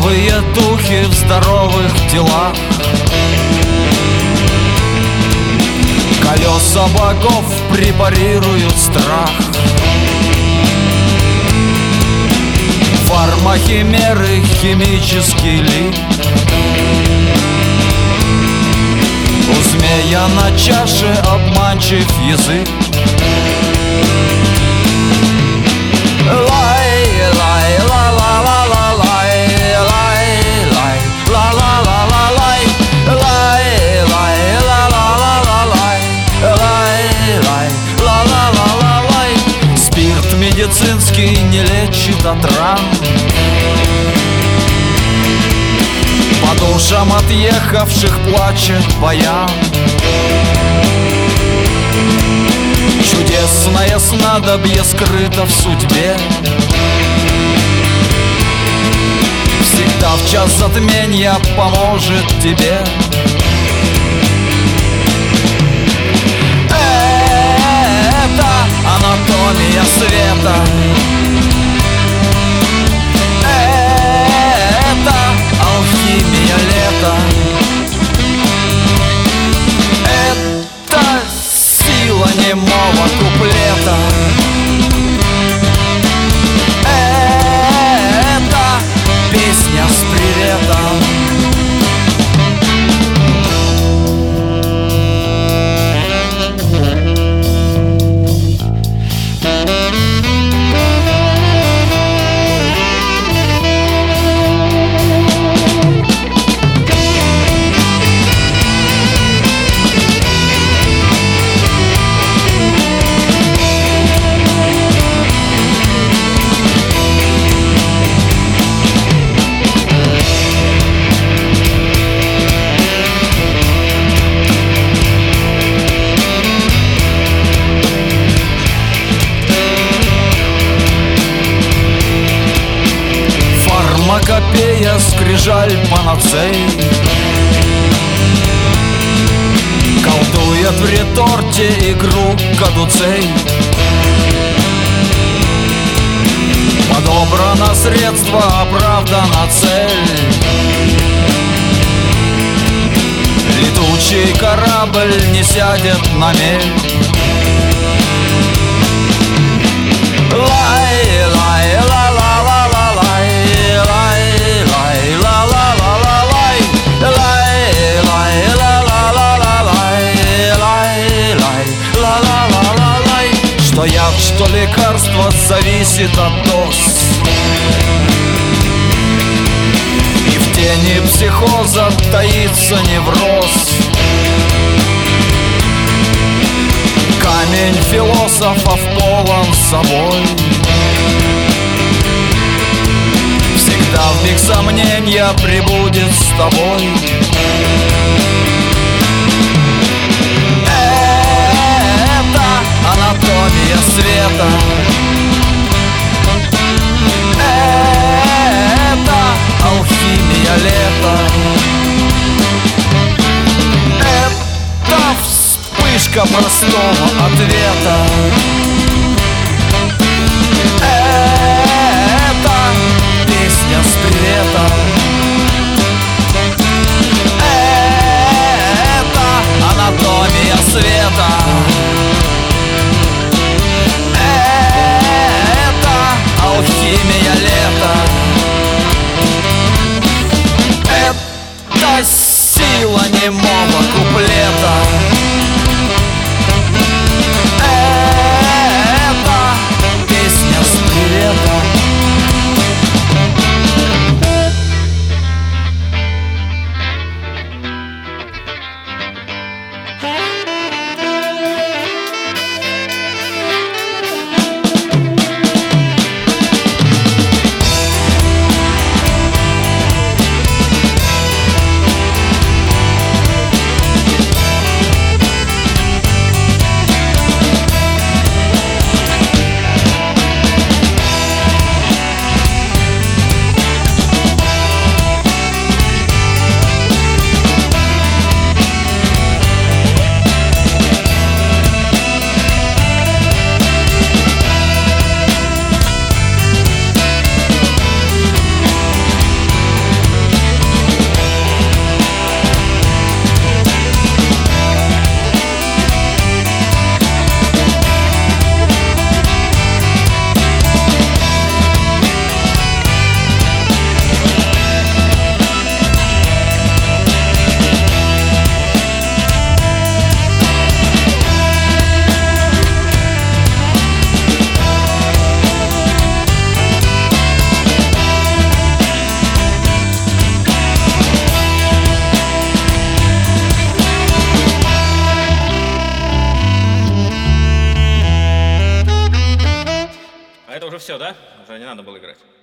Здоровые духи в здоровых телах. Колеса богов препарируют страх. Фармахимеры, химический лик. У змея на чаше обманчив язык. Лай, лай, ла, ла, ла, ла, лай, лай, лай, ла, ла, ла, ла, лай, лай, лай, ла, ла, ла, ла, лай, лай, лай, ла, ла, ла, ла, лай. Спирт медицинский не лечит от ран. По душам отъехавших плачет баян. Чудесное снадобье скрыто в судьбе. Всегда в час затмения поможет тебе. Это анатомия света. Это алхимия лета. Это сила немого куплета. Это песня с приветом. Фармакопея, скрижаль панацей. Колдует в реторте игру кадуцей. Подобрано средство, оправдана цель. Летучий корабль не сядет на мель. Лай, лай, ла, ла, ла, ла, лай, лай, лай, ла, ла, ла, ла, лай, лай, лай, ла, ла, ла, ла, лай, лай, лай, ла, ла, ла, ла, лай. Что яд, что лекарство зависит от доз. И в тени психоза таится невроз. Камень философов полон собой. Всегда в миг сомнения прибудет с тобой. Это анатомия света. Это алхимия лета. Это вспышка простого ответа. Это песня с приветом. Это анатомия света. Это алхимия лета. Это сила немого куплета. Это песня с приветом. все, да? Уже не надо было играть.